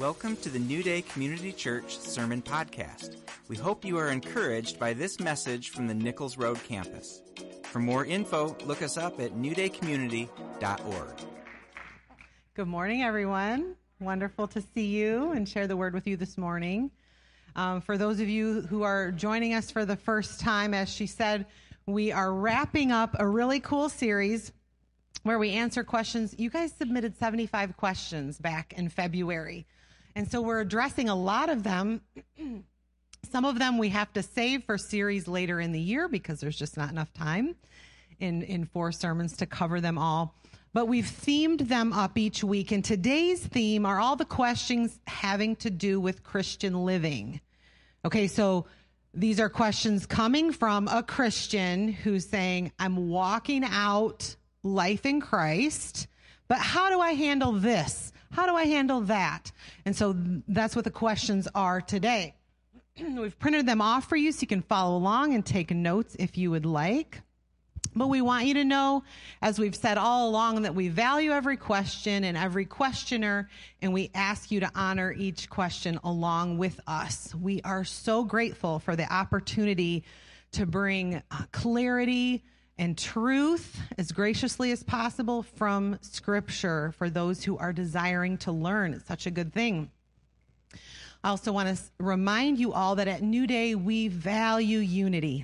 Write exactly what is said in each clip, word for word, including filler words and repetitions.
Welcome to the New Day Community Church Sermon Podcast. We hope you are encouraged by this message from the Nichols Road campus. For more info, look us up at new day community dot org. Good morning, everyone. Wonderful to see you and share the word with you this morning. Um, for those of you who are joining us for the first time, as she said, we are wrapping up a really cool series where we answer questions. You guys submitted seventy-five questions back in February. And so we're addressing a lot of them. Some of them we have to save for series later in the year because there's just not enough time in, in four sermons to cover them all. But we've themed them up each week. And today's theme are all the questions having to do with Christian living. Okay, so these are questions coming from a Christian who's saying, I'm walking out life in Christ, but how do I handle this? How do I handle that? And so that's what the questions are today. We've printed them off for you so you can follow along and take notes if you would like. But we want you to know, as we've said all along, that we value every question and every questioner, and we ask you to honor each question along with us. We are so grateful for the opportunity to bring clarity and truth as graciously as possible from Scripture for those who are desiring to learn. It's such a good thing. I also want to remind you all that at New Day, we value unity.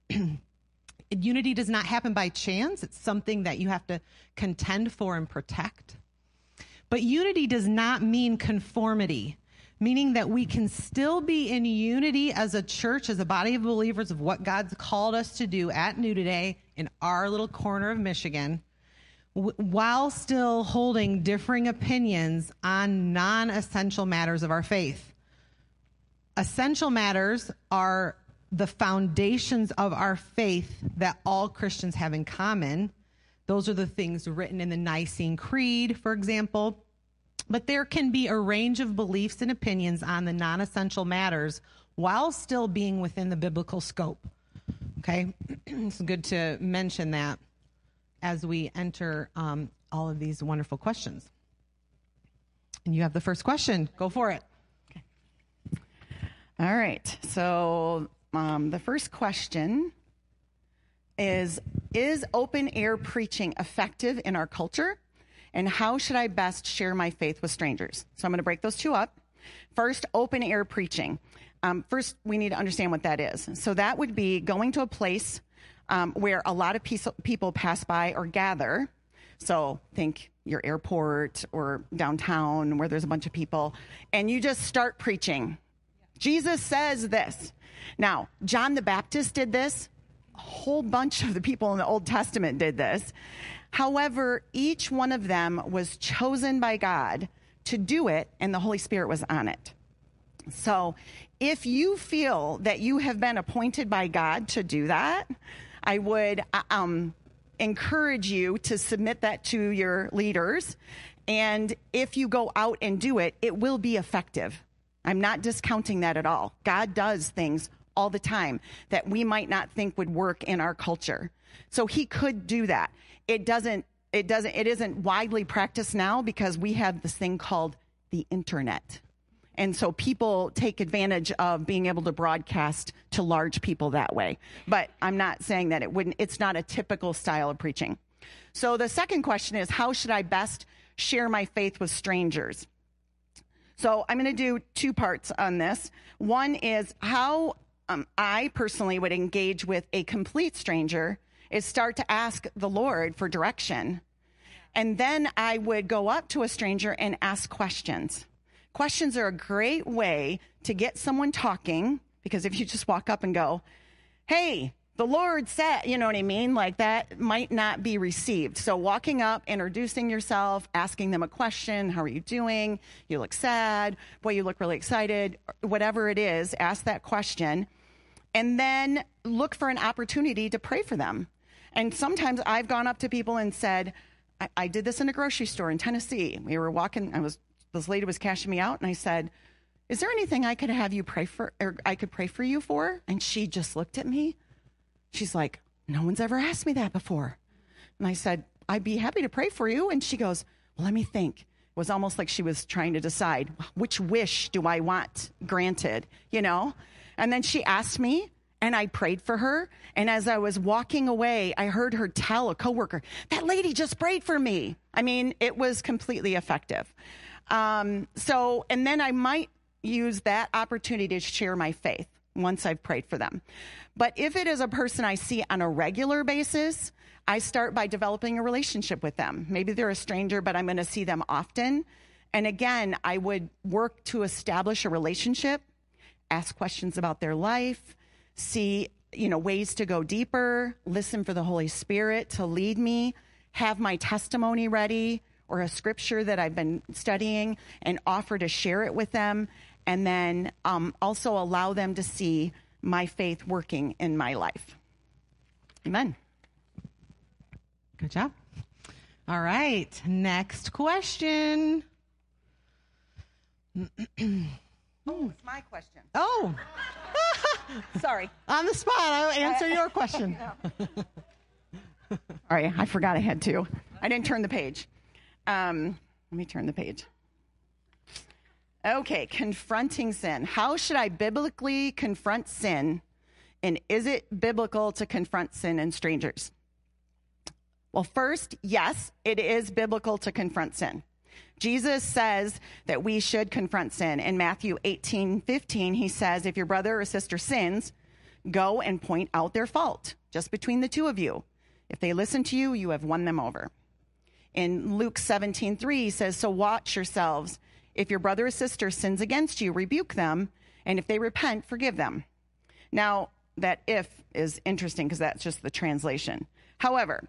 Unity does not happen by chance. It's something that you have to contend for and protect. But unity does not mean conformity, meaning that we can still be in unity as a church, as a body of believers of what God's called us to do at New Day in our little corner of Michigan, w- while still holding differing opinions on non-essential matters of our faith. Essential matters are the foundations of our faith that all Christians have in common. Those are the things written in the Nicene Creed, for example. But there can be a range of beliefs and opinions on the non-essential matters while still being within the biblical scope. Okay? It's good to mention that as we enter um, all of these wonderful questions. And you have the first question. Go for it. Okay. All right. So um, the first question is, is open air preaching effective in our culture? And how should I best share my faith with strangers? So I'm going to break those two up. First, open air preaching. Um, first, we need to understand what that is. So that would be going to a place um, where a lot of piece- people pass by or gather. So think your airport or downtown where there's a bunch of people, and you just start preaching. Jesus says this. Now, John the Baptist did this. A whole bunch of the people in the Old Testament did this. However, each one of them was chosen by God to do it, and the Holy Spirit was on it. So if you feel that you have been appointed by God to do that, I would um, encourage you to submit that to your leaders. And if you go out and do it, it will be effective. I'm not discounting that at all. God does things all the time that we might not think would work in our culture. So he could do that. It doesn't, it doesn't, it isn't widely practiced now because we have this thing called the internet. And so people take advantage of being able to broadcast to large people that way. But I'm not saying that it wouldn't, it's not a typical style of preaching. So the second question is, how should I best share my faith with strangers? So I'm going to do two parts on this. One is how um, I personally would engage with a complete stranger is start to ask the Lord for direction. And then I would go up to a stranger and ask questions. Questions are a great way to get someone talking, because if you just walk up and go, hey, the Lord said, you know what I mean? Like that might not be received. So walking up, introducing yourself, asking them a question. How are you doing? You look sad. Boy, you look really excited. Whatever it is, ask that question. And then look for an opportunity to pray for them. And sometimes I've gone up to people and said, I, I did this in a grocery store in Tennessee. We were walking, I was, this lady was cashing me out, and I said, is there anything I could have you pray for, or I could pray for you for? And she just looked at me. She's like, no one's ever asked me that before. And I said, I'd be happy to pray for you. And she goes, well, let me think. It was almost like she was trying to decide, which wish do I want granted, you know? And then she asked me, and I prayed for her. And as I was walking away, I heard her tell a coworker, that lady just prayed for me. I mean, it was completely effective. Um, so, and then I might use that opportunity to share my faith once I've prayed for them. But if it is a person I see on a regular basis, I start by developing a relationship with them. Maybe they're a stranger, but I'm going to see them often. And again, I would work to establish a relationship, ask questions about their life, see, you know, ways to go deeper, listen for the Holy Spirit to lead me, have my testimony ready or a scripture that I've been studying and offer to share it with them. And then um, also allow them to see my faith working in my life. Amen. Good job. All right. Next question. Oh, it's my question. Oh. Sorry. On the spot, I'll answer your question. All right. I forgot I had to. I didn't turn the page. Um, let me turn the page. Okay. Confronting sin. How should I biblically confront sin? And is it biblical to confront sin in strangers? Well, first, yes, it is biblical to confront sin. Jesus says that we should confront sin. In Matthew eighteen fifteen, he says, if your brother or sister sins, go and point out their fault, just between the two of you. If they listen to you, you have won them over. In Luke seventeen three, he says, so watch yourselves. If your brother or sister sins against you, rebuke them. And if they repent, forgive them. Now, that if is interesting because that's just the translation. However,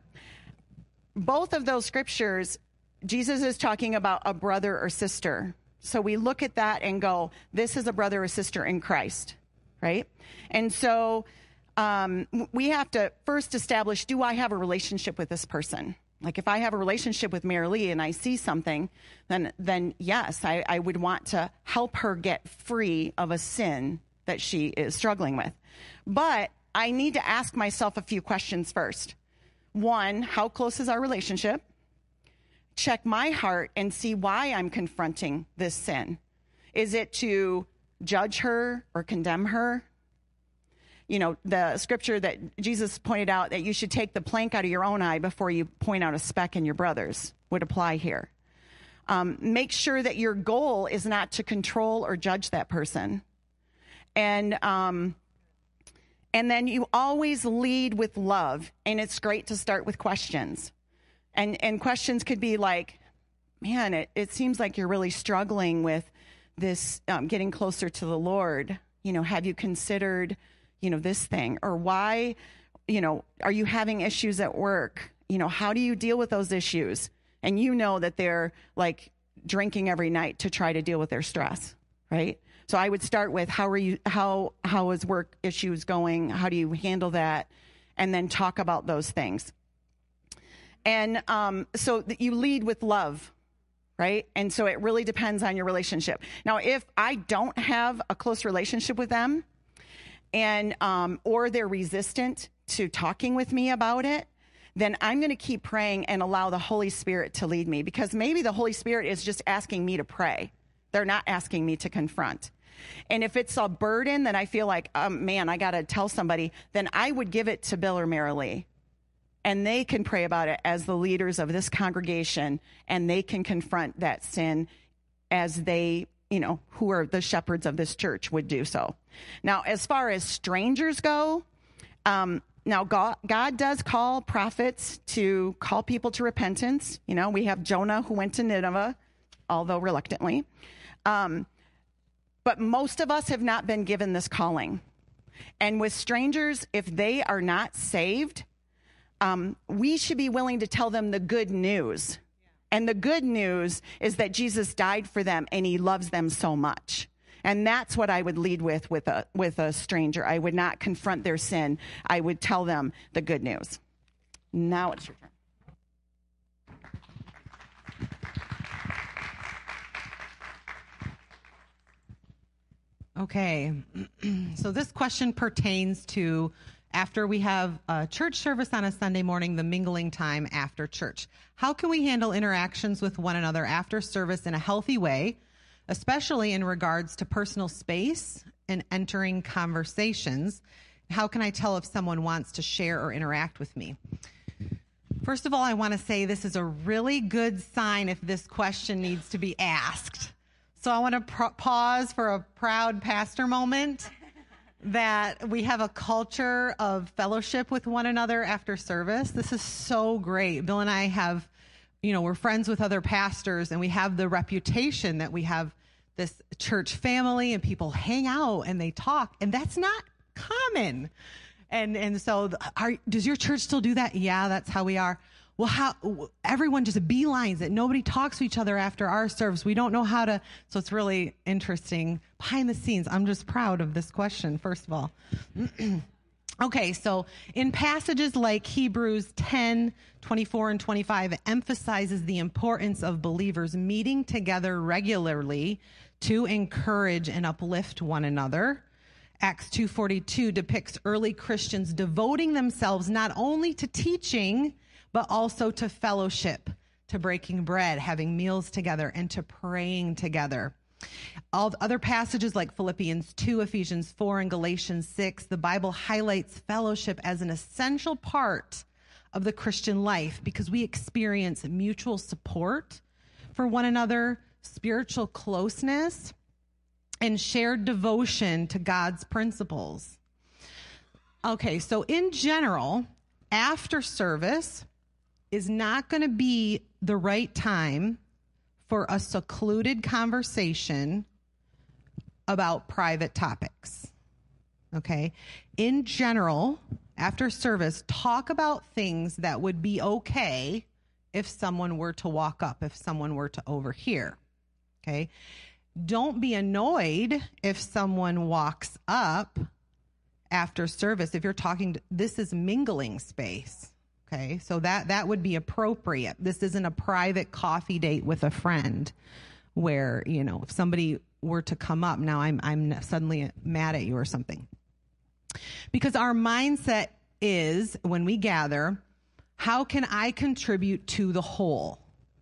both of those scriptures, Jesus is talking about a brother or sister. So we look at that and go, this is a brother or sister in Christ, right? And so um, we have to first establish, do I have a relationship with this person? Like if I have a relationship with Mary Lee and I see something, then then yes, I, I would want to help her get free of a sin that she is struggling with. But I need to ask myself a few questions first. One, how close is our relationship? Check my heart and see why I'm confronting this sin. Is it to judge her or condemn her? You know, the scripture that Jesus pointed out that you should take the plank out of your own eye before you point out a speck in your brother's would apply here. Um, make sure that your goal is not to control or judge that person. And, um, And then you always lead with love. And it's great to start with questions. And and questions could be like, man, it, it seems like you're really struggling with this, um, getting closer to the Lord. You know, have you considered, you know, this thing? Or why, you know, are you having issues at work? You know, how do you deal with those issues? And you know that they're like drinking every night to try to deal with their stress, right? So I would start with how are you, how, how is work issues going? How do you handle that? And then talk about those things. And um, so that you lead with love, right? And so it really depends on your relationship. Now, if I don't have a close relationship with them and, um, or they're resistant to talking with me about it, then I'm going to keep praying and allow the Holy Spirit to lead me, because maybe the Holy Spirit is just asking me to pray. They're not asking me to confront. And if it's a burden that I feel like, um, man, I got to tell somebody, then I would give it to Bill or Mary Lee. And they can pray about it as the leaders of this congregation, and they can confront that sin as they, you know, who are the shepherds of this church would do so. Now, as far as strangers go, um, now God, God does call prophets to call people to repentance. You know, we have Jonah who went to Nineveh, although reluctantly. Um, but most of us have not been given this calling. And with strangers, if they are not saved, um, we should be willing to tell them the good news. And the good news is that Jesus died for them and he loves them so much. And that's what I would lead with with a, with a stranger. I would not confront their sin. I would tell them the good news. Now it's your turn. Okay, so this question pertains to after we have a church service on a Sunday morning, the mingling time after church. How can we handle interactions with one another after service in a healthy way, especially in regards to personal space and entering conversations? How can I tell if someone wants to share or interact with me? First of all, I want to say this is a really good sign if this question needs to be asked. So I want to pr- pause for a proud pastor moment that we have a culture of fellowship with one another after service. This is so great. Bill and I have, you know, we're friends with other pastors, and we have the reputation that we have this church family and people hang out and they talk, and that's not common. And and so are, does your church still do that? Yeah, that's how we are. Well, how everyone just beelines it. Nobody talks to each other after our service. We don't know how to. So it's really interesting behind the scenes. I'm just proud of this question, first of all. Okay, so in passages like Hebrews ten, twenty-four and twenty-five, it emphasizes the importance of believers meeting together regularly to encourage and uplift one another. Acts two forty-two depicts early Christians devoting themselves not only to teaching, but also to fellowship, to breaking bread, having meals together, and to praying together. All the other passages like Philippians two, Ephesians four, and Galatians six, the Bible highlights fellowship as an essential part of the Christian life because we experience mutual support for one another, spiritual closeness, and shared devotion to God's principles. Okay, so in general, after service is not going to be the right time for a secluded conversation about private topics. Okay? In general, after service, talk about things that would be okay if someone were to walk up, if someone were to overhear. Okay? Don't be annoyed if someone walks up after service. If you're talking, to, this is mingling space. Okay, so that, that would be appropriate. This isn't a private coffee date with a friend where, you know, if somebody were to come up, now I'm, I'm suddenly mad at you or something. Because our mindset is, when we gather, how can I contribute to the whole?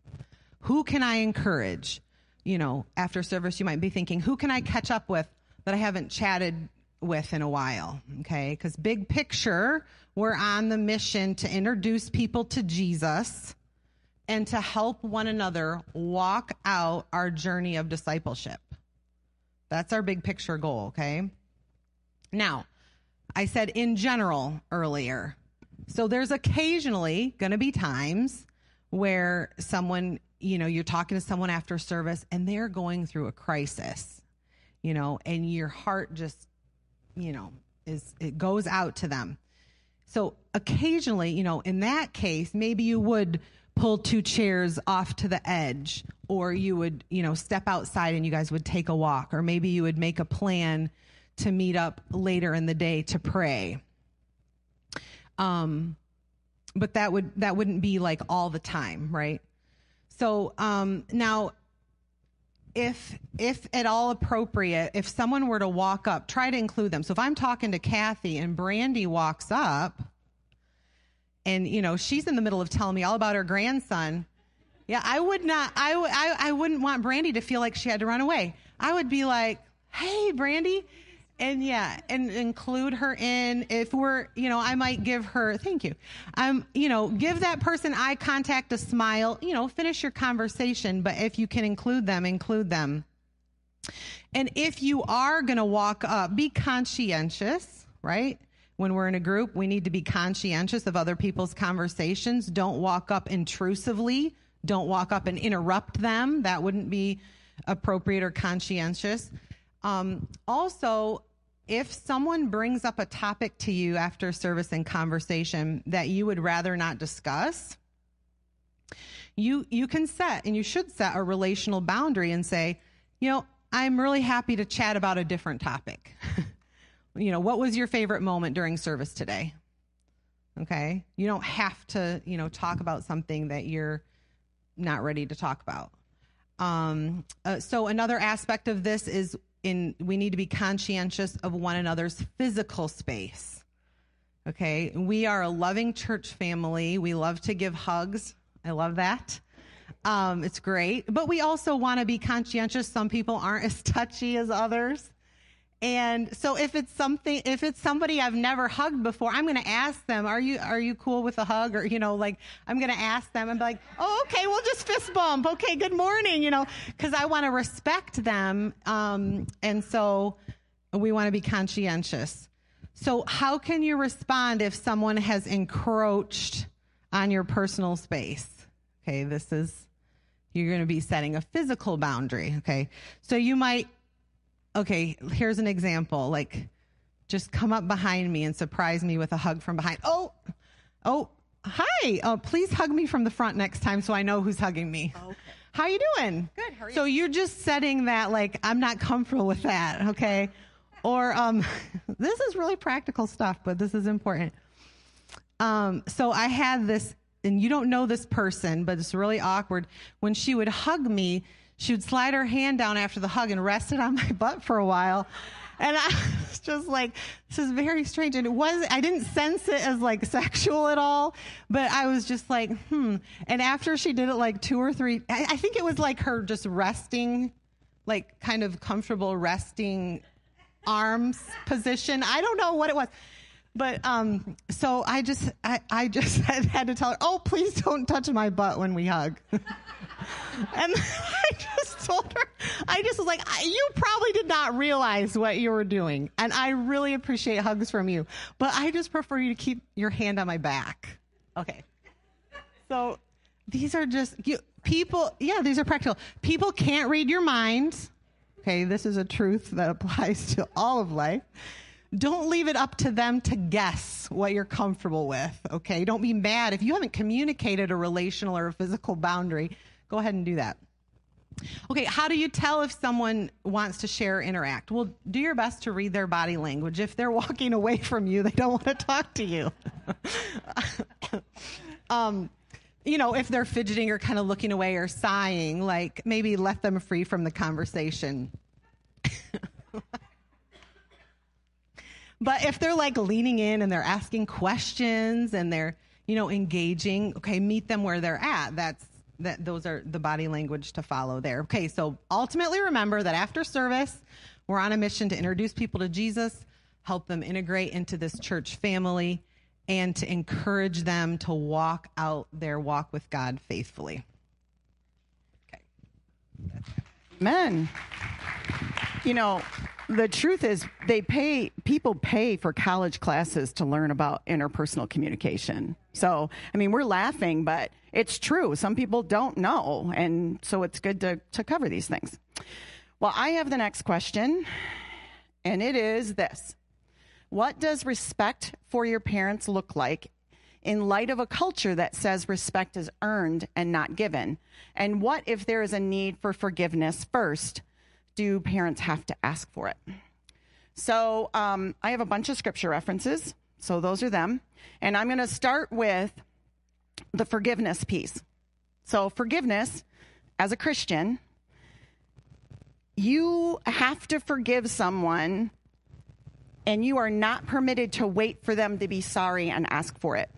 Who can I encourage? You know, after service, you might be thinking, who can I catch up with that I haven't chatted with in a while? Okay, because big picture, we're on the mission to introduce people to Jesus and to help one another walk out our journey of discipleship. That's our big picture goal, okay? Now, I said in general earlier. So there's occasionally going to be times where someone, you know, you're talking to someone after service and they're going through a crisis, you know, and your heart just, you know, is, it goes out to them. So occasionally, you know, in that case, maybe you would pull two chairs off to the edge, or you would, you know, step outside and you guys would take a walk, or maybe you would make a plan to meet up later in the day to pray. Um, but that would, that wouldn't be like all the time, right? So, um, now, if, if at all appropriate, if someone were to walk up, try to include them. So if I'm talking to Kathy and Brandy walks up and, you know, she's in the middle of telling me all about her grandson. Yeah, I would not, I, w- I, I wouldn't want Brandy to feel like she had to run away. I would be like, hey, Brandy. And yeah, and include her in. If we're, you know, I might give her, thank you. Um, you know, give that person eye contact, a smile, you know, finish your conversation. But if you can include them, include them. And if you are going to walk up, be conscientious, right? When we're in a group, we need to be conscientious of other people's conversations. Don't walk up intrusively. Don't walk up and interrupt them. That wouldn't be appropriate or conscientious. Um, also, if someone brings up a topic to you after service and conversation that you would rather not discuss, you you can set, and you should set, a relational boundary and say, you know, I'm really happy to chat about a different topic. You know, what was your favorite moment during service today? Okay. You don't have to, you know, talk about something that you're not ready to talk about. Um, uh, so another aspect of this is in, we need to be conscientious of one another's physical space. Okay, we are a loving church family. We love to give hugs. I love that. Um, it's great. But we also want to be conscientious. Some people aren't as touchy as others. And so if it's something, if it's somebody I've never hugged before, I'm going to ask them, are you, are you cool with a hug? Or, you know, like, I'm going to ask them and be like, oh, okay, we'll just fist bump. Okay, good morning, you know, because I want to respect them. Um, and so we want to be conscientious. So how can you respond if someone has encroached on your personal space? Okay, this is, you're going to be setting a physical boundary. Okay, so you might, okay, here's an example. Like, just come up behind me and surprise me with a hug from behind. Oh, oh, hi. Oh, please hug me from the front next time so I know who's hugging me. Okay. How you doing? Good. How are you? So you're just setting that, like, I'm not comfortable with that. Okay. Or um, this is really practical stuff, but this is important. Um, so I had this, and you don't know this person, but it's really awkward. When she would hug me, she would slide her hand down after the hug and rest it on my butt for a while. And I was just like, this is very strange. And it was, I didn't sense it as like sexual at all, but I was just like, hmm. And after she did it like two or three, I, I think it was like her just resting, like kind of comfortable resting arms position. I don't know what it was. But um, so I just, I, I just had, had to tell her, oh, please don't touch my butt when we hug. And I just told her, I just was like, you probably did not realize what you were doing. And I really appreciate hugs from you. But I just prefer you to keep your hand on my back. Okay. So these are just, you, people, yeah, these are practical. People can't read your mind. Okay, this is a truth that applies to all of life. Don't leave it up to them to guess what you're comfortable with, okay? Don't be mad. If you haven't communicated a relational or a physical boundary, go ahead and do that. Okay, how do you tell if someone wants to share or interact? Well, do your best to read their body language. If they're walking away from you, they don't want to talk to you. um, you know, if they're fidgeting or kind of looking away or sighing, like maybe let them free from the conversation. But if they're like leaning in and they're asking questions and they're, you know, engaging, okay, meet them where they're at. That's that. Those are the body language to follow there. Okay, so ultimately remember that after service, we're on a mission to introduce people to Jesus, help them integrate into this church family, and to encourage them to walk out their walk with God faithfully. Okay. Amen. You know, the truth is they pay, people pay for college classes to learn about interpersonal communication. So, I mean, we're laughing, but it's true. Some people don't know. And so it's good to, to cover these things. Well, I have the next question, and it is this. What does respect for your parents look like in light of a culture that says respect is earned and not given? And what if there is a need for forgiveness first? Do parents have to ask for it? So um, I have a bunch of scripture references. So those are them. And I'm going to start with the forgiveness piece. So forgiveness, as a Christian, you have to forgive someone, and you are not permitted to wait for them to be sorry and ask for it.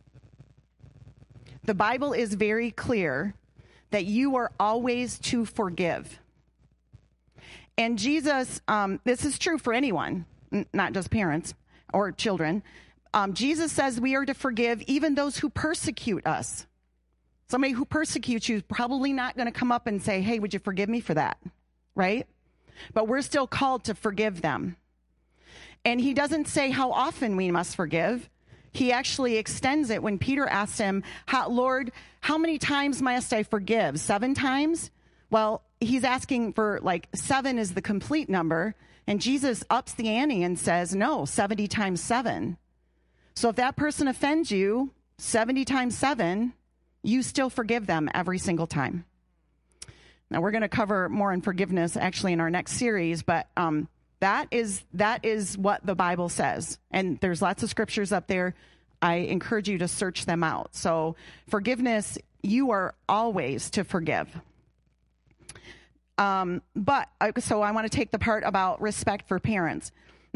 The Bible is very clear that you are always to forgive. And Jesus, um, this is true for anyone, n- not just parents or children. Um, Jesus says we are to forgive even those who persecute us. Somebody who persecutes you is probably not going to come up and say, hey, would you forgive me for that? Right? But we're still called to forgive them. And he doesn't say how often we must forgive. He actually extends it when Peter asked him, how, Lord, how many times must I forgive? Seven times? Well, he's asking for like seven is the complete number. And Jesus ups the ante and says, no, seventy times seven. So if that person offends you seventy times seven, you still forgive them every single time. Now, we're going to cover more on forgiveness actually in our next series, but um, that is that is what the Bible says. And there's lots of scriptures up there. I encourage you to search them out. So forgiveness, you are always to forgive. Um, but, so I want to take the part about respect for parents.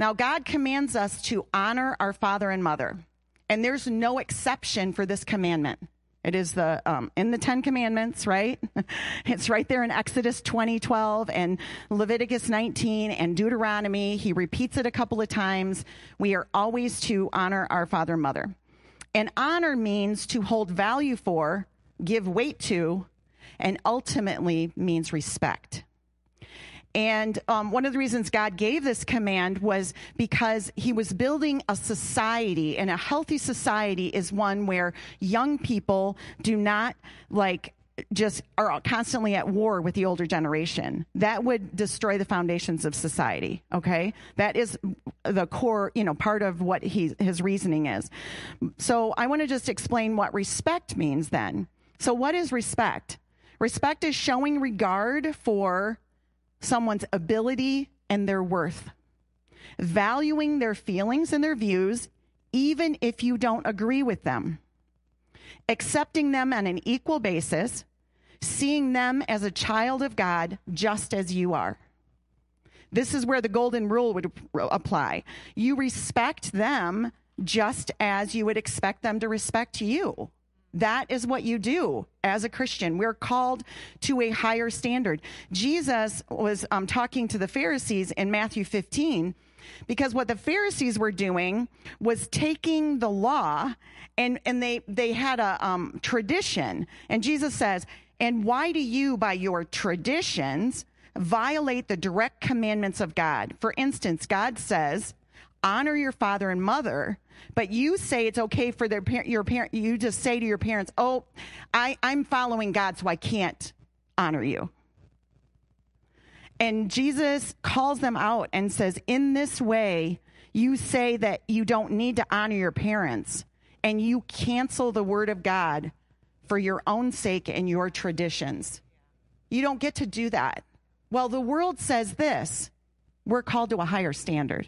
Now, God commands us to honor our father and mother, and there's no exception for this commandment. It is the um, in the Ten Commandments, right? It's right there in Exodus twenty twelve and Leviticus nineteen and Deuteronomy. He repeats it a couple of times. We are always to honor our father and mother. And honor means to hold value for, give weight to, and ultimately means respect. And um, one of the reasons God gave this command was because he was building a society, and a healthy society is one where young people do not like just are constantly at war with the older generation. That would destroy the foundations of society. Okay. That is the core, you know, part of what he, his reasoning is. So I want to just explain what respect means then. So what is respect? Respect is showing regard for someone's ability and their worth, valuing their feelings and their views, even if you don't agree with them, accepting them on an equal basis, seeing them as a child of God just as you are. This is where the golden rule would apply. You respect them just as you would expect them to respect you. That is what you do as a Christian. We're called to a higher standard. Jesus was um, talking to the Pharisees in Matthew fifteen, because what the Pharisees were doing was taking the law, and, and they, they had a um, tradition. And Jesus says, and why do you, by your traditions, violate the direct commandments of God? For instance, God says, honor your father and mother, but you say it's okay for their par- your parent. You just say to your parents, "Oh, I, I'm following God, so I can't honor you." And Jesus calls them out and says, "In this way, you say that you don't need to honor your parents, and you cancel the word of God for your own sake and your traditions. You don't get to do that." Well, the world says this: we're called to a higher standard.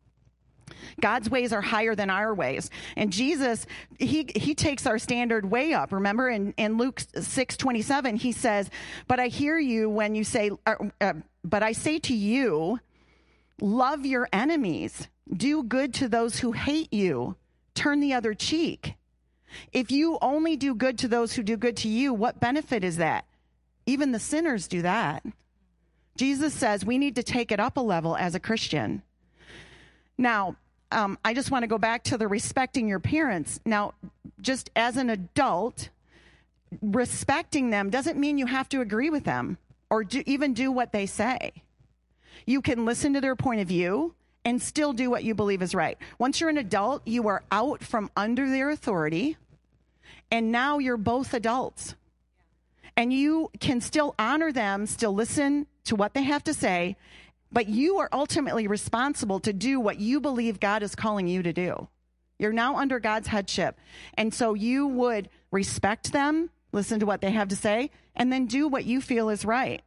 God's ways are higher than our ways. And Jesus, he he takes our standard way up. Remember in, in Luke six twenty-seven, he says, but I hear you when you say, uh, uh, but I say to you, love your enemies, do good to those who hate you, turn the other cheek. If you only do good to those who do good to you, what benefit is that? Even the sinners do that. Jesus says we need to take it up a level as a Christian. Now, um, I just want to go back to the respecting your parents. Now, just as an adult, respecting them doesn't mean you have to agree with them or do, even do what they say. You can listen to their point of view and still do what you believe is right. Once you're an adult, you are out from under their authority, and now you're both adults. And you can still honor them, still listen to what they have to say, but you are ultimately responsible to do what you believe God is calling you to do. You're now under God's headship. And so you would respect them, listen to what they have to say, and then do what you feel is right.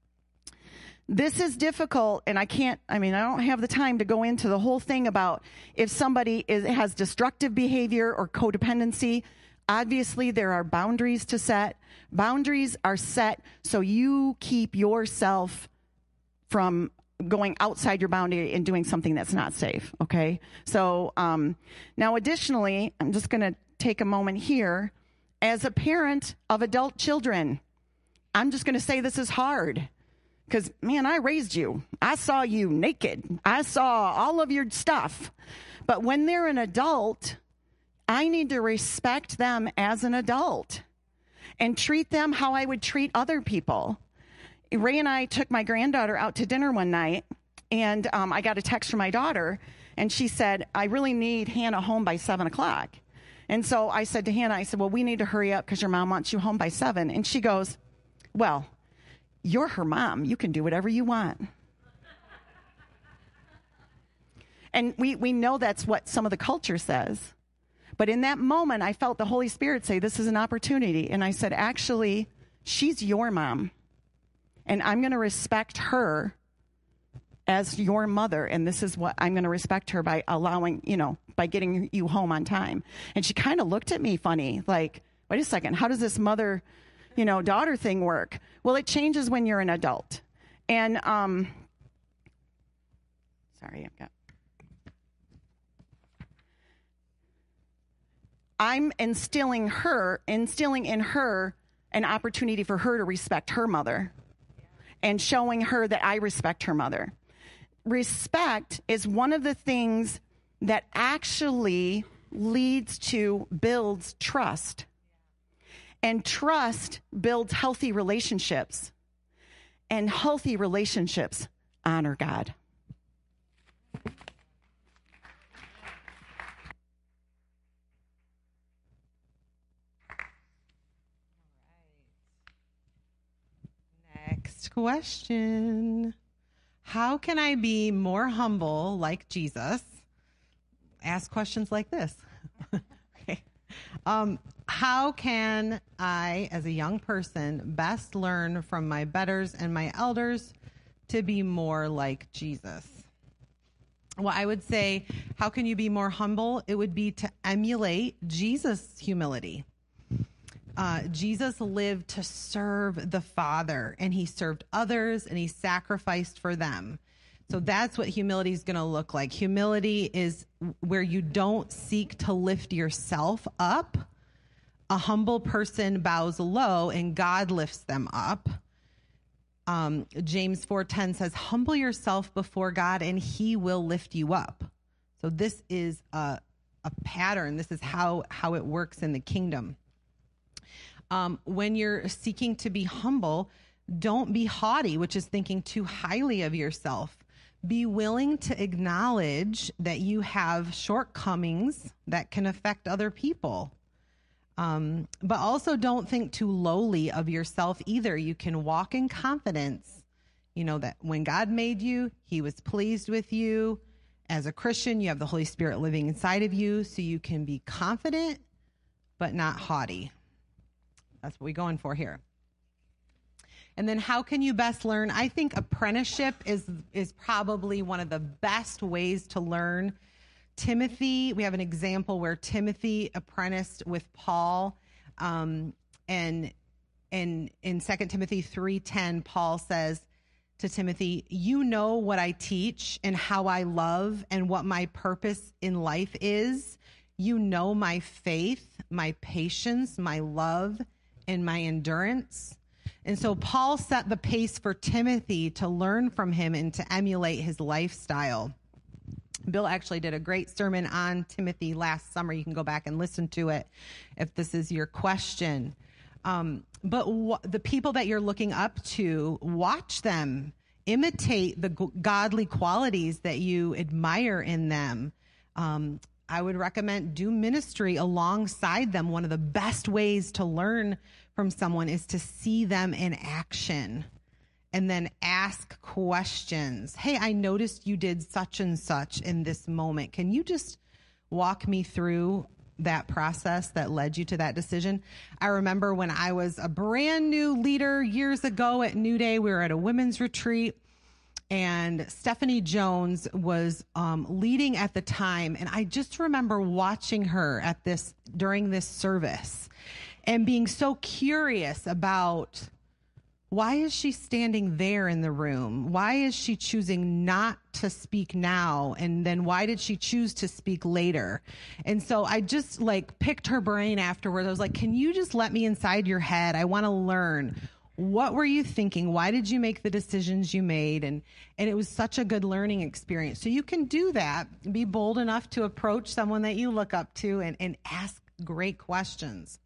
This is difficult, and I can't, I mean, I don't have the time to go into the whole thing about if somebody is, has destructive behavior or codependency. Obviously, there are boundaries to set. Boundaries are set so you keep yourself from going outside your boundary and doing something that's not safe, okay? So um, now additionally, I'm just going to take a moment here. As a parent of adult children, I'm just going to say this is hard because, man, I raised you. I saw you naked. I saw all of your stuff. But when they're an adult, I need to respect them as an adult and treat them how I would treat other people. Ray and I took my granddaughter out to dinner one night, and um, I got a text from my daughter, and she said, I really need Hannah home by seven o'clock. And so I said to Hannah, I said, well, we need to hurry up because your mom wants you home by seven. And she goes, well, you're her mom. You can do whatever you want. And we, we know that's what some of the culture says. But in that moment, I felt the Holy Spirit say, this is an opportunity. And I said, actually, she's your mom. And I'm going to respect her as your mother. And this is what I'm going to respect her by allowing, you know, by getting you home on time. And she kind of looked at me funny, like, wait a second, how does this mother, you know, daughter thing work? Well, it changes when you're an adult. And, um, sorry, I've got I'm instilling her, instilling in her an opportunity for her to respect her mother and showing her that I respect her mother. Respect is one of the things that actually leads to, builds trust. And trust builds healthy relationships. And healthy relationships honor God. Next question. How can I be more humble like Jesus? Ask questions like this. Okay. Um, how can I, as a young person, best learn from my betters and my elders to be more like Jesus? Well, I would say, how can you be more humble? It would be to emulate Jesus' humility. Uh, Jesus lived to serve the Father, and he served others, and he sacrificed for them. So that's what humility is going to look like. Humility is where you don't seek to lift yourself up. A humble person bows low, and God lifts them up. Um, James four ten says, humble yourself before God, and he will lift you up. So this is a, a pattern. This is how, how it works in the kingdom. Um, when you're seeking to be humble, don't be haughty, which is thinking too highly of yourself. Be willing to acknowledge that you have shortcomings that can affect other people. Um, but also don't think too lowly of yourself either. You can walk in confidence, you know, that when God made you, he was pleased with you. As a Christian, you have the Holy Spirit living inside of you, so you can be confident, but not haughty. That's what we're going for here. And then how can you best learn? I think apprenticeship is is probably one of the best ways to learn. Timothy, we have an example where Timothy apprenticed with Paul. Um, and and in Second Timothy three ten, Paul says to Timothy, you know what I teach and how I love and what my purpose in life is. You know my faith, my patience, my love, and my endurance. And so Paul set the pace for Timothy to learn from him and to emulate his lifestyle. Bill actually did a great sermon on Timothy last summer. You can go back and listen to it if this is your question. Um, but w- the people that you're looking up to, watch them, imitate the g- godly qualities that you admire in them. Um, I would recommend do ministry alongside them. One of the best ways to learn from someone is to see them in action and then ask questions. Hey, I noticed you did such and such in this moment. Can you just walk me through that process that led you to that decision? I remember when I was a brand new leader years ago at New Day, we were at a women's retreat, and Stephanie Jones was um, leading at the time. And I just remember watching her at this during this service and being so curious about, why is she standing there in the room? Why is she choosing not to speak now? And then why did she choose to speak later? And so I just like picked her brain afterwards. I was like, can you just let me inside your head? I want to learn. What were you thinking? Why did you make the decisions you made? And and it was such a good learning experience. So you can do that. Be bold enough to approach someone that you look up to and, and ask great questions.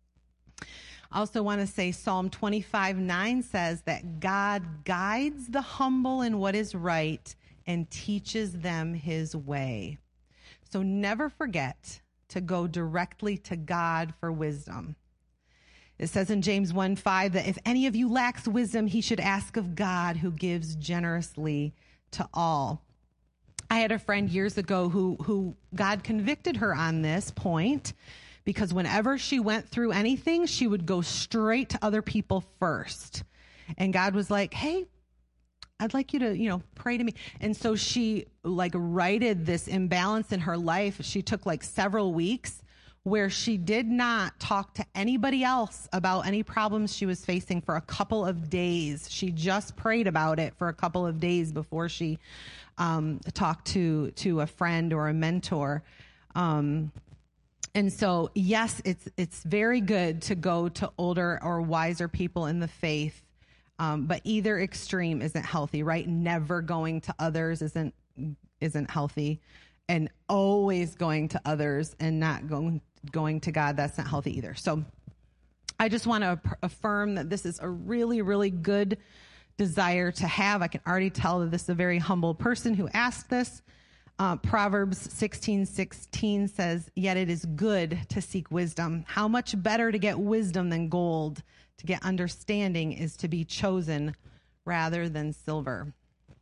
I also want to say Psalm twenty-five nine says that God guides the humble in what is right and teaches them his way. So never forget to go directly to God for wisdom. It says in James one five that if any of you lacks wisdom, he should ask of God, who gives generously to all. I had a friend years ago who, who God convicted her on this point, because whenever she went through anything, she would go straight to other people first. And God was like, hey, I'd like you to, you know, pray to me. And so she like righted this imbalance in her life. She took like several weeks where she did not talk to anybody else about any problems she was facing for a couple of days. She just prayed about it for a couple of days before she um, talked to, to a friend or a mentor. Um, And so, yes, it's it's very good to go to older or wiser people in the faith, um, but either extreme isn't healthy, right? Never going to others isn't isn't healthy, and always going to others and not going going to God, that's not healthy either. So I just want to affirm that this is a really, really good desire to have. I can already tell that this is a very humble person who asked this. Uh, Proverbs sixteen sixteen says, yet it is good to seek wisdom. How much better to get wisdom than gold? To get understanding is to be chosen rather than silver.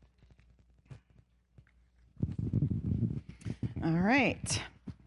All right.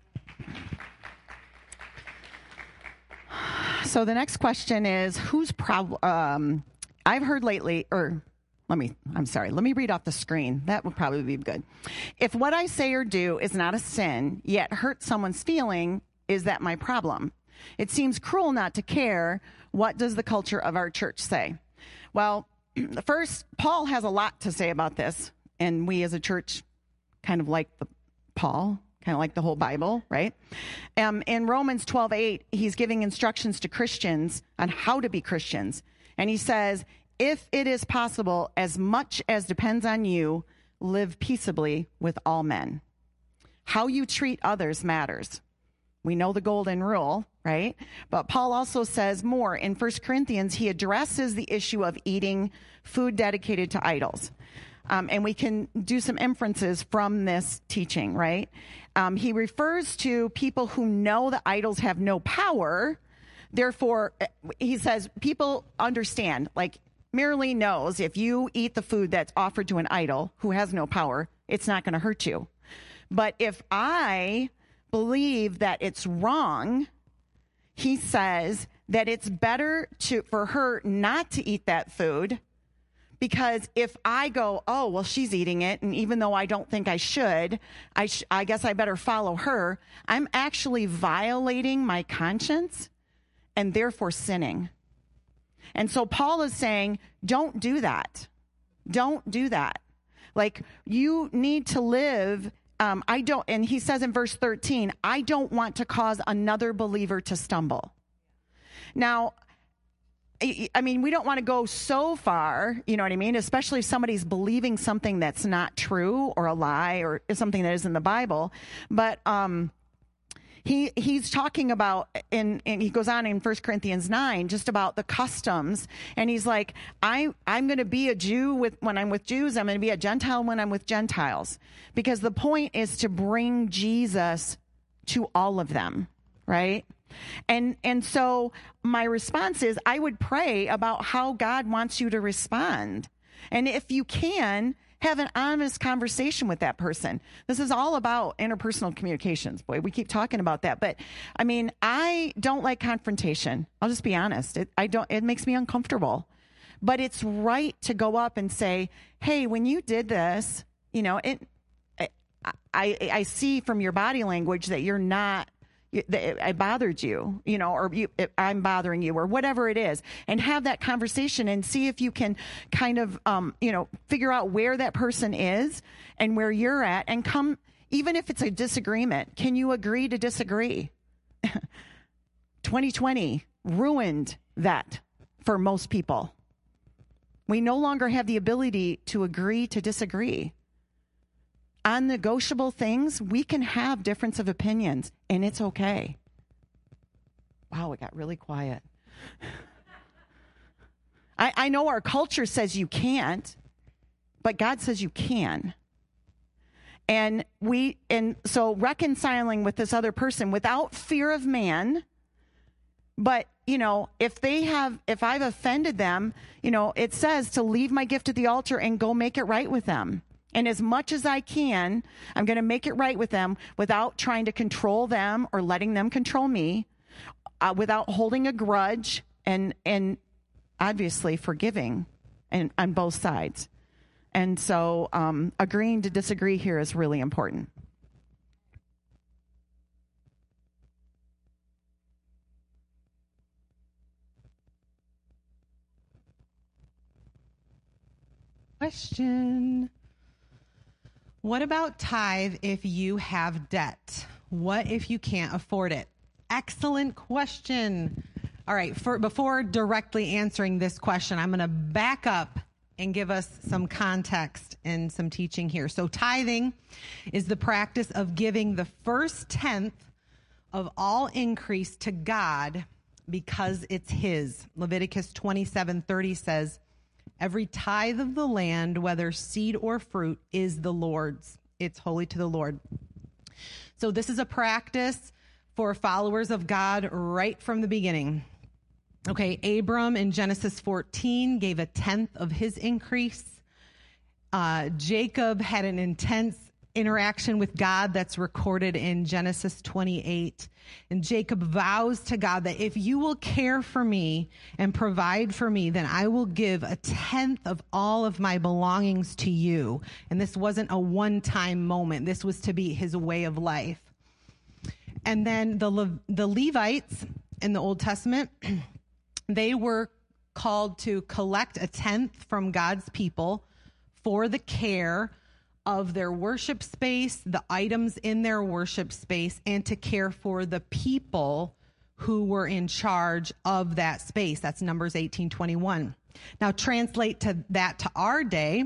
So the next question is, whose problem? Um, I've heard lately, or let me, I'm sorry, let me read off the screen. That would probably be good. If what I say or do is not a sin, yet hurt someone's feeling, is that my problem? It seems cruel not to care. What does the culture of our church say? Well, first, Paul has a lot to say about this, and we as a church kind of like the Paul, kind of like the whole Bible, right? Um, in Romans twelve eight, he's giving instructions to Christians on how to be Christians. And he says, if it is possible, as much as depends on you, live peaceably with all men. How you treat others matters. We know the golden rule, right? But Paul also says more. In First Corinthians, he addresses the issue of eating food dedicated to idols. Um, and we can do some inferences from this teaching, right? Um, he refers to people who know that idols have no power. Therefore, he says people understand, like Marilee knows if you eat the food that's offered to an idol who has no power, it's not going to hurt you. But if I believe that it's wrong, he says that it's better to for her not to eat that food, because if I go, oh, well, she's eating it, and even though I don't think I should, I, sh- I guess I better follow her, I'm actually violating my conscience and therefore sinning. And so Paul is saying, don't do that. Don't do that. Like, you need to live, um, I don't, and he says in verse thirteen, I don't want to cause another believer to stumble. Now, I mean, we don't want to go so far, you know what I mean? Especially if somebody's believing something that's not true or a lie or something that is in the Bible. But um, he he's talking about, in, and he goes on in First Corinthians nine, just about the customs. And he's like, I, I'm going to be a Jew with when I'm with Jews. I'm going to be a Gentile when I'm with Gentiles. Because the point is to bring Jesus to all of them, right? And and so my response is, I would pray about how God wants you to respond. And if you can, have an honest conversation with that person. This is all about interpersonal communications. Boy, we keep talking about that. But I mean, I don't like confrontation. I'll just be honest. It, I don't, it makes me uncomfortable. But it's right to go up and say, hey, when you did this, you know, it, I, I see from your body language that you're not, I bothered you, you know, or you, I'm bothering you, or whatever it is, and have that conversation and see if you can kind of, um, you know, figure out where that person is and where you're at, and come, even if it's a disagreement, can you agree to disagree? twenty twenty ruined that for most people. We no longer have the ability to agree to disagree. On negotiable things, we can have difference of opinions, and it's okay. Wow, it got really quiet. I, I know our culture says you can't, but God says you can. And we, and so reconciling with this other person without fear of man, but, you know, if they have, if I've offended them, you know, it says to leave my gift at the altar and go make it right with them. And as much as I can, I'm going to make it right with them without trying to control them or letting them control me, uh, without holding a grudge, and and obviously forgiving, and on both sides. And so um, agreeing to disagree here is really important. Question. What about tithe if you have debt? What if you can't afford it? Excellent question. All right, for, before directly answering this question, I'm going to back up and give us some context and some teaching here. So tithing is the practice of giving the first tenth of all increase to God because it's his. Leviticus twenty-seven thirty says, every tithe of the land, whether seed or fruit, is the Lord's. It's holy to the Lord. So this is a practice for followers of God right from the beginning. Okay, Abram in Genesis fourteen gave a tenth of his increase. Uh, Jacob had an intense interaction with God that's recorded in Genesis twenty-eight. And Jacob vows to God that if you will care for me and provide for me, then I will give a tenth of all of my belongings to you. And this wasn't a one-time moment. This was to be his way of life. And then the Le- the Levites in the Old Testament, they were called to collect a tenth from God's people for the care of their worship space, the items in their worship space, and to care for the people who were in charge of that space. That's Numbers eighteen twenty-one. Now translate to that to our day.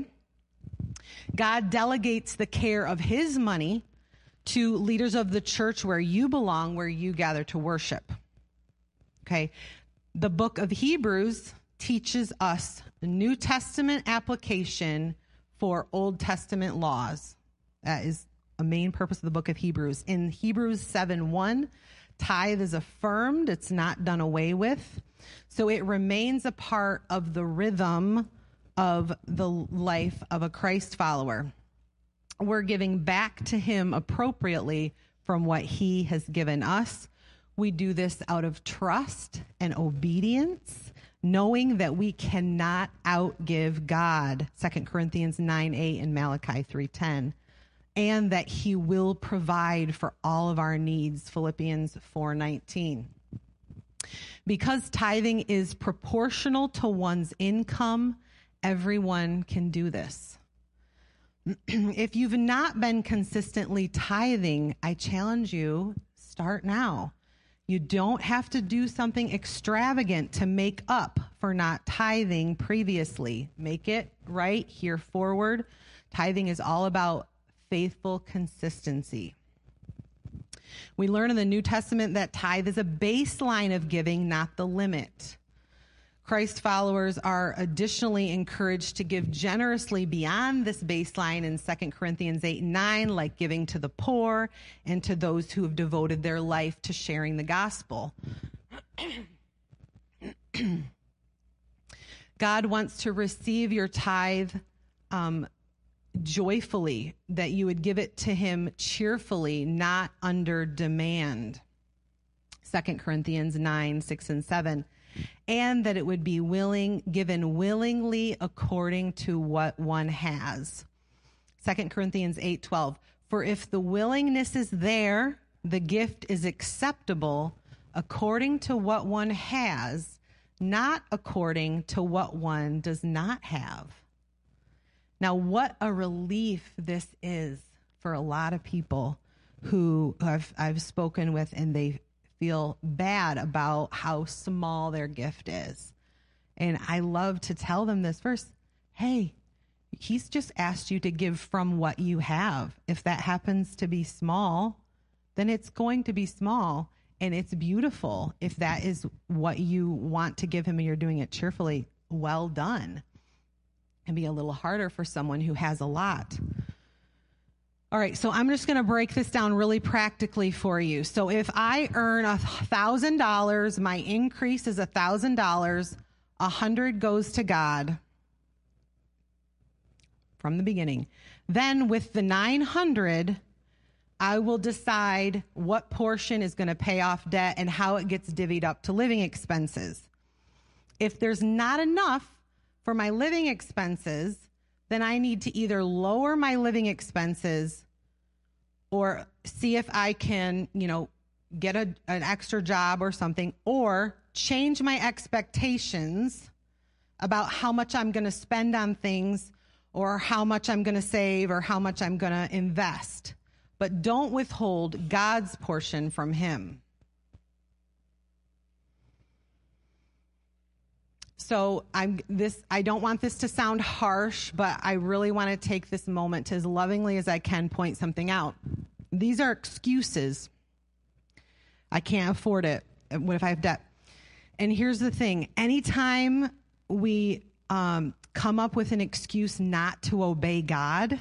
God delegates the care of his money to leaders of the church where you belong, where you gather to worship. Okay. The book of Hebrews teaches us the New Testament application for Old Testament laws. That is a main purpose of the book of Hebrews. In Hebrews seven one, tithe is affirmed. It's not done away with. So it remains a part of the rhythm of the life of a Christ follower. We're giving back to him appropriately from what he has given us. We do this out of trust and obedience, knowing that we cannot outgive God, Second Corinthians nine eight and Malachi three ten, and that he will provide for all of our needs, Philippians four nineteen. Because tithing is proportional to one's income, everyone can do this. If you've not been consistently tithing, I challenge you, start now. You don't have to do something extravagant to make up for not tithing previously. Make it right here forward. Tithing is all about faithful consistency. We learn in the New Testament that tithe is a baseline of giving, not the limit. Christ followers are additionally encouraged to give generously beyond this baseline in Second Corinthians eight and nine, like giving to the poor and to those who have devoted their life to sharing the gospel. God wants to receive your tithe um, joyfully, that you would give it to him cheerfully, not under demand. Second Corinthians nine, six and seven. And that it would be willing, given willingly according to what one has. Second Corinthians eight twelve. For if the willingness is there, the gift is acceptable according to what one has, not according to what one does not have. Now, what a relief this is for a lot of people who I've, I've spoken with, and they feel bad about how small their gift is. And I love to tell them this first. Hey, he's just asked you to give from what you have. If that happens to be small, then it's going to be small, and it's beautiful. If that is what you want to give him and you're doing it cheerfully, well done. It can be a little harder for someone who has a lot. All right, so I'm just going to break this down really practically for you. So if I earn one thousand dollars, my increase is one thousand dollars, one hundred dollars goes to God from the beginning. Then with the nine hundred dollars, I will decide what portion is going to pay off debt and how it gets divvied up to living expenses. If there's not enough for my living expenses, then I need to either lower my living expenses or see if I can, you know, get a, an extra job or something, or change my expectations about how much I'm going to spend on things, or how much I'm going to save, or how much I'm going to invest. but don't withhold God's portion from him. So I'm this. I don't want this to sound harsh, but I really want to take this moment to, as lovingly as I can, point something out. These are excuses. I can't afford it. What if I have debt? And here's the thing. Anytime we um, come up with an excuse not to obey God,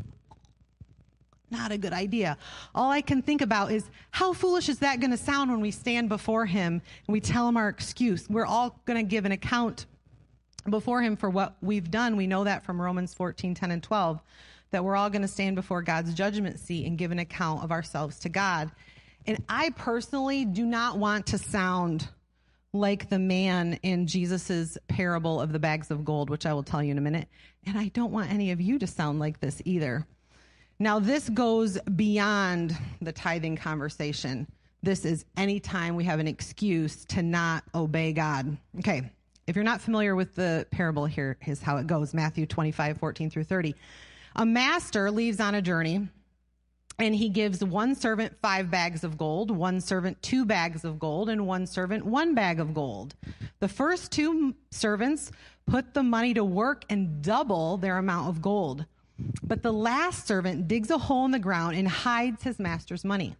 not a good idea. All I can think about is, how foolish is that going to sound when we stand before him and we tell him our excuse? We're all going to give an account before him for what we've done. We know that from Romans fourteen, ten, and twelve, that we're all going to stand before God's judgment seat and give an account of ourselves to God. And I personally do not want to sound like the man in Jesus's parable of the bags of gold, which I will tell you in a minute. And I don't want any of you to sound like this either. Now, this goes beyond the tithing conversation. This is anytime we have an excuse to not obey God. Okay, if you're not familiar with the parable, here is how it goes. Matthew twenty-five, fourteen through thirty. A master leaves on a journey, and he gives one servant five bags of gold, one servant two bags of gold, and one servant one bag of gold. The first two servants put the money to work and double their amount of gold. But the last servant digs a hole in the ground and hides his master's money.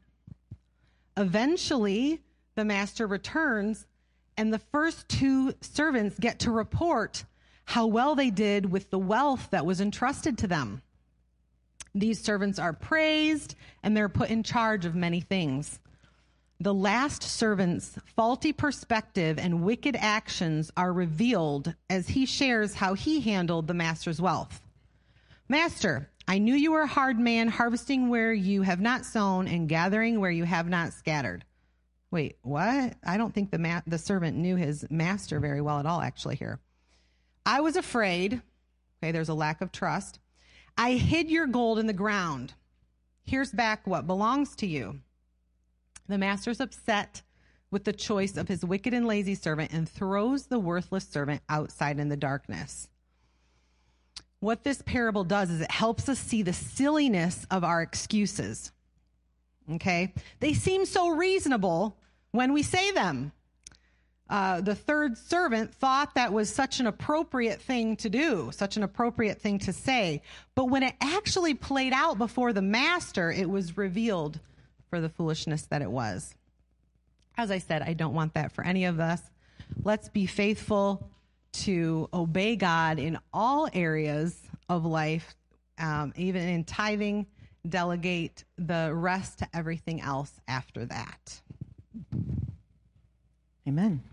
Eventually, the master returns, and the first two servants get to report how well they did with the wealth that was entrusted to them. These servants are praised, and they're put in charge of many things. The last servant's faulty perspective and wicked actions are revealed as he shares how he handled the master's wealth. Master, I knew you were a hard man, harvesting where you have not sown and gathering where you have not scattered. Wait, what? I don't think the ma- the servant knew his master very well at all, actually, here. I was afraid. Okay, there's a lack of trust. I hid your gold in the ground. Here's back what belongs to you. The master's upset with the choice of his wicked and lazy servant and throws the worthless servant outside in the darkness. What this parable does is it helps us see the silliness of our excuses. Okay? They seem so reasonable when we say them. Uh, the third servant thought that was such an appropriate thing to do, such an appropriate thing to say. But when it actually played out before the master, it was revealed for the foolishness that it was. As I said, I don't want that for any of us. Let's be faithful to obey God in all areas of life, um, even in tithing, delegate the rest to everything else after that. Amen.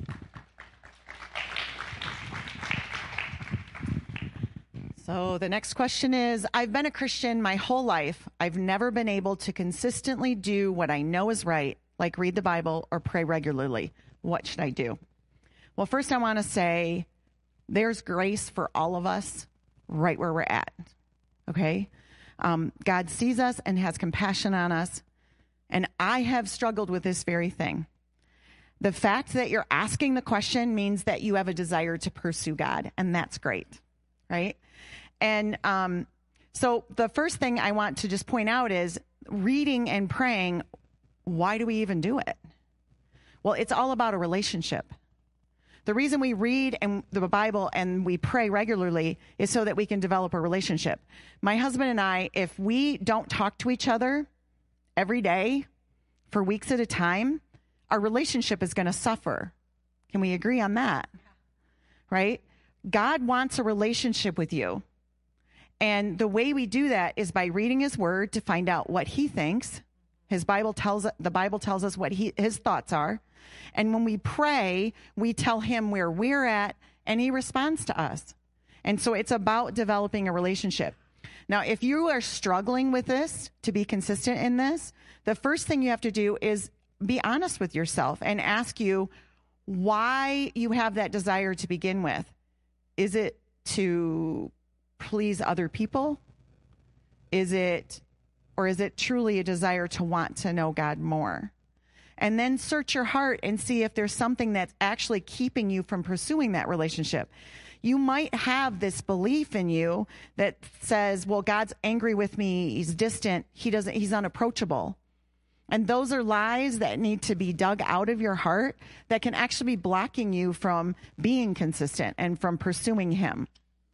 So the next question is, I've been a Christian my whole life. I've never been able to consistently do what I know is right, like read the Bible or pray regularly. What should I do? Well, first I want to say there's grace for all of us right where we're at, okay? Um, God sees us and has compassion on us, and I have struggled with this very thing. The fact that you're asking the question means that you have a desire to pursue God, and that's great, right? And um, so the first thing I want to just point out is reading and praying, why do we even do it? Well, it's all about a relationship. The reason we read and the Bible and we pray regularly is so that we can develop a relationship. My husband and I, if we don't talk to each other every day for weeks at a time, our relationship is going to suffer. Can we agree on that? Right? God wants a relationship with you. And the way we do that is by reading his word to find out what he thinks. His Bible tells the Bible tells us what he, his thoughts are. And when we pray, we tell him where we're at, and he responds to us. And so it's about developing a relationship. Now, if you are struggling with this, to be consistent in this, the first thing you have to do is be honest with yourself and ask you why you have that desire to begin with. Is it to please other people? Is it, or is it truly a desire to want to know God more? And then search your heart and see if there's something that's actually keeping you from pursuing that relationship. You might have this belief in you that says, well, God's angry with me. He's distant. He doesn't, he's unapproachable. And those are lies that need to be dug out of your heart that can actually be blocking you from being consistent and from pursuing him.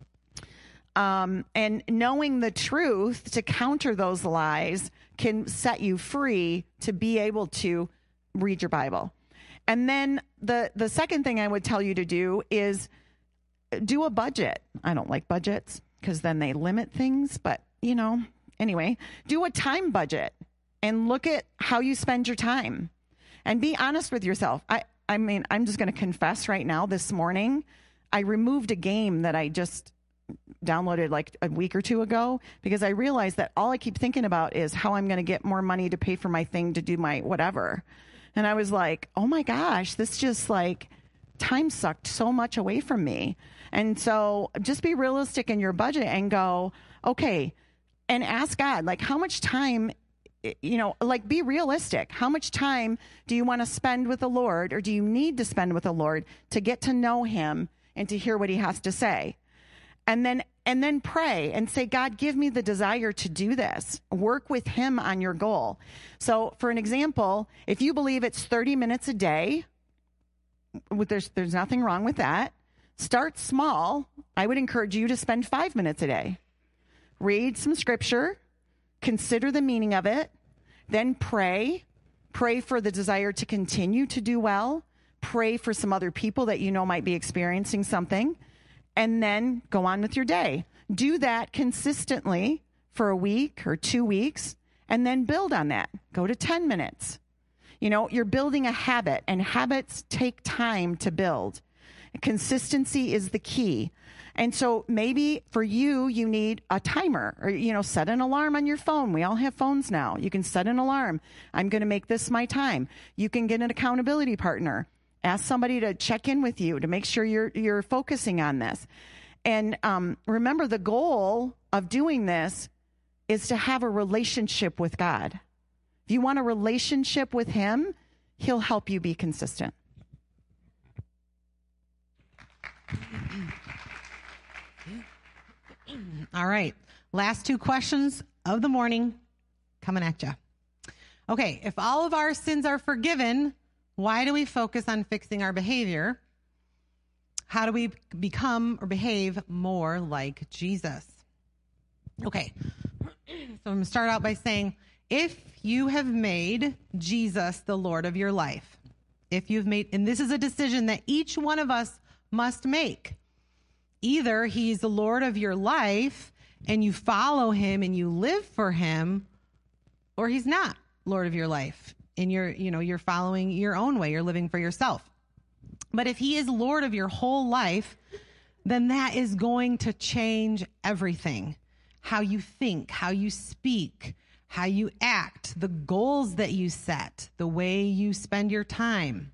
Um, and knowing the truth to counter those lies can set you free to be able to read your Bible. And then the, the second thing I would tell you to do is do a budget. I don't like budgets because then they limit things, but you know, anyway, do a time budget and look at how you spend your time and be honest with yourself. I, I mean, I'm just going to confess right now, this morning, I removed a game that I just downloaded like a week or two ago because I realized that all I keep thinking about is how I'm going to get more money to pay for my thing to do my whatever. And I was like, oh my gosh, this just like time sucked so much away from me. And so just be realistic in your budget and go, okay, and ask God, like, how much time, you know, like be realistic. How much time do you want to spend with the Lord, or do you need to spend with the Lord to get to know him and to hear what he has to say? And then, and then pray and say, God, give me the desire to do this. Work with him on your goal. So for an example, if you believe it's thirty minutes a day, there's, there's nothing wrong with that. Start small. I would encourage you to spend five minutes a day. Read some scripture, consider the meaning of it, then pray. Pray for the desire to continue to do well. Pray for some other people that you know might be experiencing something. And then go on with your day. Do that consistently for a week or two weeks, and then build on that. Go to ten minutes. You know, you're building a habit, and habits take time to build. Consistency is the key. And so maybe for you, you need a timer, or, you know, set an alarm on your phone. We all have phones now. You can set an alarm. I'm going to make this my time. You can get an accountability partner. Ask somebody to check in with you to make sure you're you're focusing on this. And um, remember, the goal of doing this is to have a relationship with God. If you want a relationship with him, he'll help you be consistent. All right. Last two questions of the morning coming at you. Okay. If all of our sins are forgiven, why do we focus on fixing our behavior? How do we become or behave more like Jesus? Okay. So I'm going to start out by saying, if you have made Jesus the Lord of your life, if you've made, and this is a decision that each one of us must make. Either he's the Lord of your life and you follow him and you live for him, or he's not Lord of your life. And you're, you know, you're following your own way. You're living for yourself. But if he is Lord of your whole life, then that is going to change everything. How you think, how you speak, how you act, the goals that you set, the way you spend your time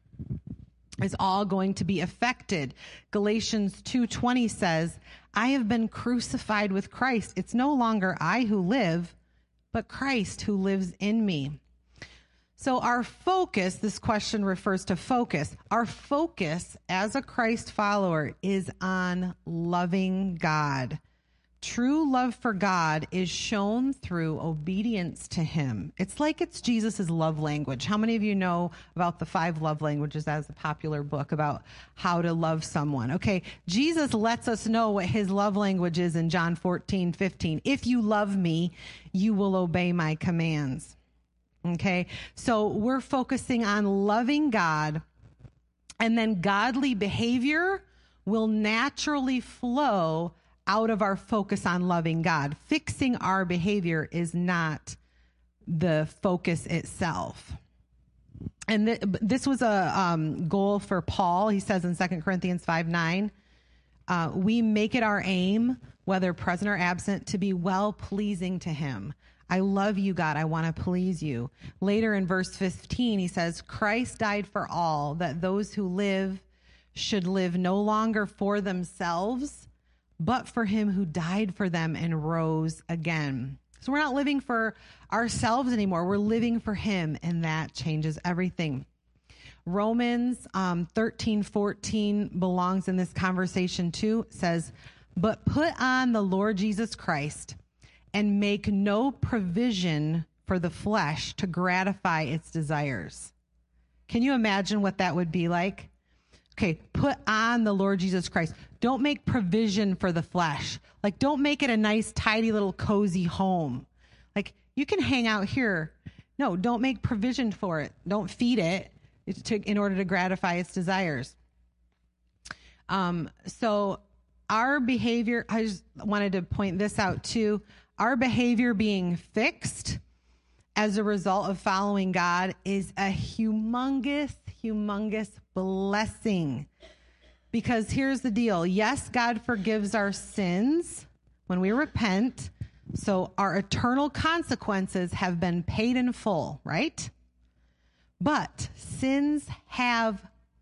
is all going to be affected. Galatians two twenty says, I have been crucified with Christ. It's no longer I who live, but Christ who lives in me. So our focus, this question refers to focus. Our focus as a Christ follower is on loving God. True love for God is shown through obedience to him. It's like it's Jesus's love language. How many of you know about the five love languages as a popular book about how to love someone? Okay, Jesus lets us know what his love language is in John fourteen fifteen. If you love me, you will obey my commands. Okay, so we're focusing on loving God, and then godly behavior will naturally flow out of our focus on loving God. Fixing our behavior is not the focus itself. And th- this was a um, goal for Paul. He says in Second Corinthians five nine, uh, we make it our aim, whether present or absent, to be well-pleasing to him. I love you, God. I want to please you. Later in verse fifteen, he says, Christ died for all, that those who live should live no longer for themselves, but for him who died for them and rose again. So we're not living for ourselves anymore. We're living for him, and that changes everything. Romans um, thirteen fourteen belongs in this conversation too. It says, but put on the Lord Jesus Christ and make no provision for the flesh to gratify its desires. Can you imagine what that would be like? Okay, put on the Lord Jesus Christ. Don't make provision for the flesh. Like, don't make it a nice, tidy little cozy home. Like, you can hang out here. No, don't make provision for it. Don't feed it to, in order to gratify its desires. Um, so our behavior, I just wanted to point this out too. Our behavior being fixed as a result of following God is a humongous, humongous blessing. Because here's the deal. Yes, God forgives our sins when we repent. So our eternal consequences have been paid in full, right? But sins have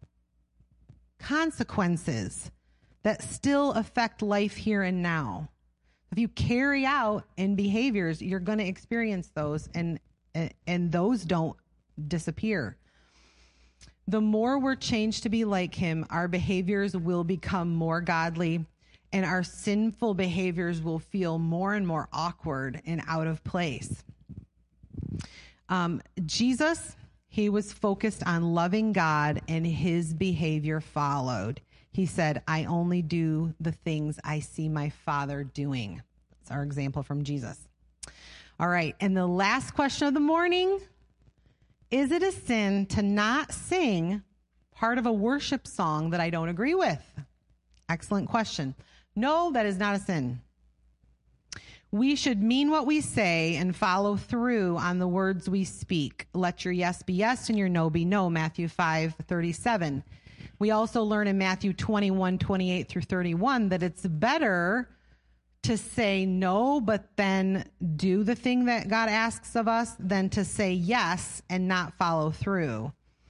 consequences that still affect life here and now. If you carry out in behaviors, you're going to experience those, and and those don't disappear. The more we're changed to be like him, our behaviors will become more godly, and our sinful behaviors will feel more and more awkward and out of place. Um, Jesus, he was focused on loving God, and his behavior followed. He said, I only do the things I see my Father doing. That's our example from Jesus. All right. And the last question of the morning, is it a sin to not sing part of a worship song that I don't agree with? Excellent question. No, that is not a sin. We should mean what we say and follow through on the words we speak. Let your yes be yes and your no be no, Matthew five thirty-seven. We also learn in Matthew twenty-one, twenty-eight through thirty-one that it's better to say no, but then do the thing that God asks of us than to say yes and not follow through.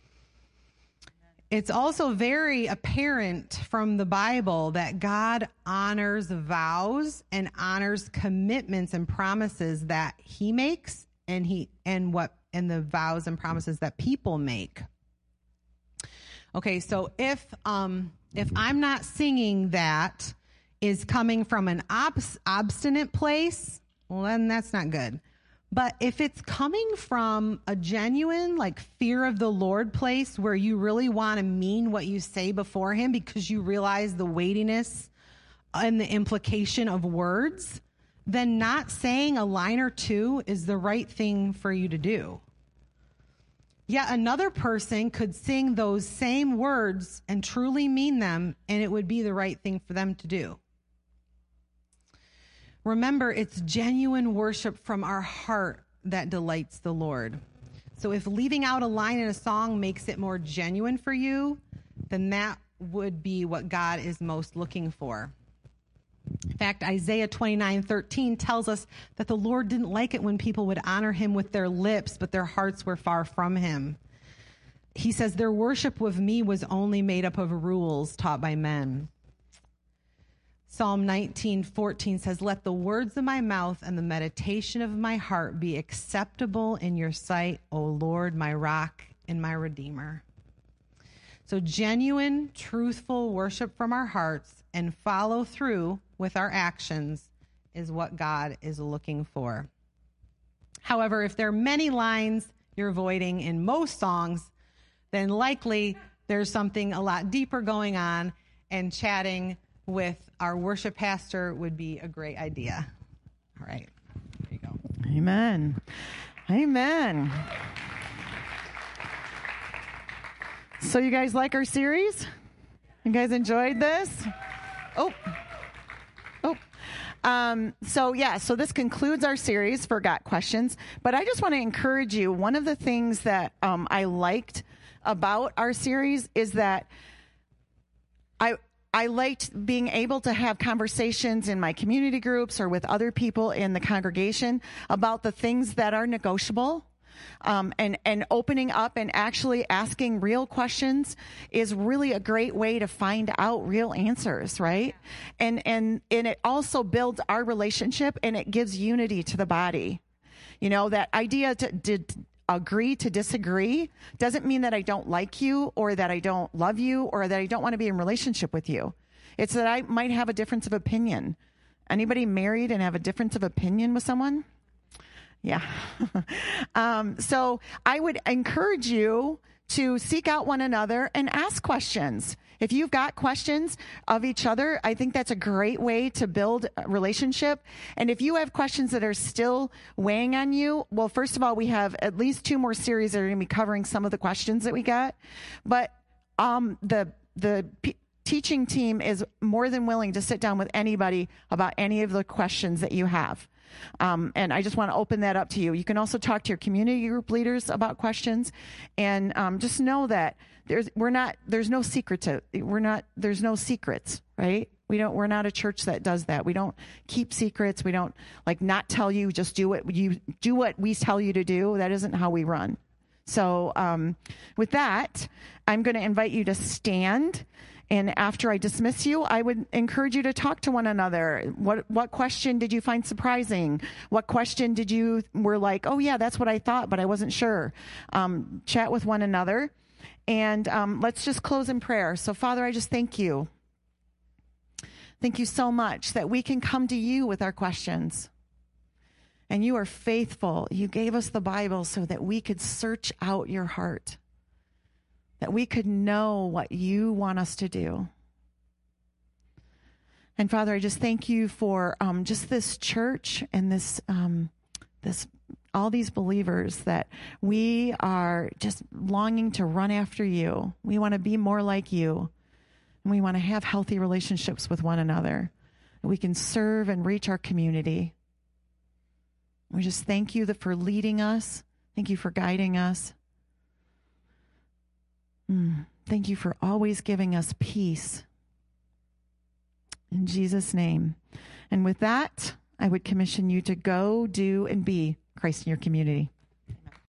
It's also very apparent from the Bible that God honors vows and honors commitments and promises that he makes and he and what and the vows and promises that people make. Okay, so if um, if I'm not singing that is coming from an obs- obstinate place, well, then that's not good. But if it's coming from a genuine, like, fear of the Lord place where you really want to mean what you say before him because you realize the weightiness and the implication of words, then not saying a line or two is the right thing for you to do. Yet another person could sing those same words and truly mean them, and it would be the right thing for them to do. Remember, it's genuine worship from our heart that delights the Lord. So if leaving out a line in a song makes it more genuine for you, then that would be what God is most looking for. In fact, Isaiah twenty-nine thirteen tells us that the Lord didn't like it when people would honor him with their lips, but their hearts were far from him. He says, their worship with me was only made up of rules taught by men. Psalm nineteen fourteen says, let the words of my mouth and the meditation of my heart be acceptable in your sight, O Lord, my rock and my redeemer. So genuine, truthful worship from our hearts and follow through with our actions is what God is looking for. However, if there are many lines you're avoiding in most songs, then likely there's something a lot deeper going on, and chatting with our worship pastor would be a great idea. All right. There you go. Amen. Amen. So you guys like our series? You guys enjoyed this? Oh. Oh. Um, so yeah, so this concludes our series for Got Questions, but I just want to encourage you. One of the things that um, I liked about our series is that I I liked being able to have conversations in my community groups or with other people in the congregation about the things that are negotiable. Um, and, and opening up and actually asking real questions is really a great way to find out real answers, right? And, and, and it also builds our relationship, and it gives unity to the body. You know, that idea to, to agree to disagree doesn't mean that I don't like you or that I don't love you or that I don't want to be in relationship with you. It's that I might have a difference of opinion. Anybody married and have a difference of opinion with someone? Yeah. um, so I would encourage you to seek out one another and ask questions. If you've got questions of each other, I think that's a great way to build a relationship. And if you have questions that are still weighing on you, well, first of all, we have at least two more series that are going to be covering some of the questions that we got. But um, the the p- teaching team is more than willing to sit down with anybody about any of the questions that you have. Um, and I just want to open that up to you. You can also talk to your community group leaders about questions, and um, just know that there's we're not there's no secret to we're not there's no secrets, right? We don't we're not a church that does that. We don't keep secrets. We don't like not tell you. Just do what you do what we tell you to do. That isn't how we run. So um, with that, I'm going to invite you to stand. And after I dismiss you, I would encourage you to talk to one another. What what question did you find surprising? What question did you were like, oh yeah, that's what I thought, but I wasn't sure. Um, chat with one another. And um, let's just close in prayer. So Father, I just thank you. Thank you so much that we can come to you with our questions. And you are faithful. You gave us the Bible so that we could search out your heart. That we could know what you want us to do. And Father, I just thank you for um, just this church and this, um, this, all these believers that we are just longing to run after you. We want to be more like you. And we want to have healthy relationships with one another. We can serve and reach our community. We just thank you that for leading us. Thank you for guiding us. Mm, thank you for always giving us peace. In Jesus' name. And with that, I would commission you to go, do, and be Christ in your community.